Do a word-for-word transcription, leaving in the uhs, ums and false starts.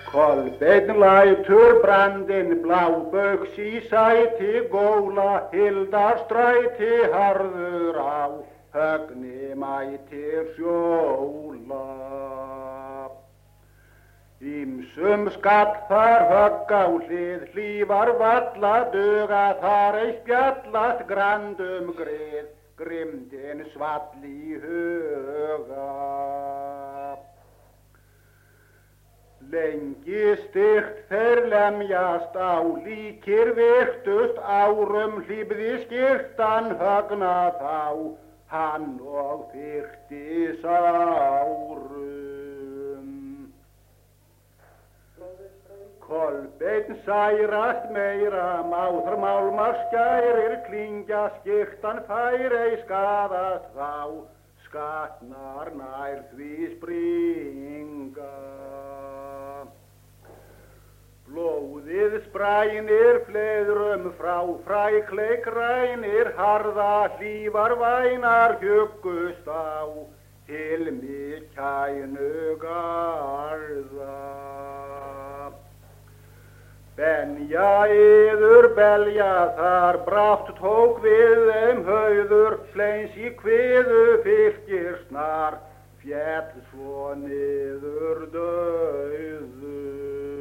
Kolbeinn lætur brandinn blábaugs í sæti, góla Hildarstræti harður á, högni mætir sjóla. Ýmsum skall þar högg á hlið, hlífar valla duga þar ei spjallast grandum grið, grimdin svall í huga. Lengi styrkt þeir lemjast á, líkir virtust árum hlífði skyrtan högna þá, hann og fyrti sárum. Kolbeinn særast meira, máþr málmar skærir, klingja skyrtan fær ei skaðast þá, skatnar nær því springa. Blóðið sprænir fleiðrum frá, frækleik rænir, harða hlífar vænar huggust á, til mig kænu garða. Benja yður belja þar, brátt tók við þeim hauður, fleins í kviðu fylgir snar, féll svo niður dauður.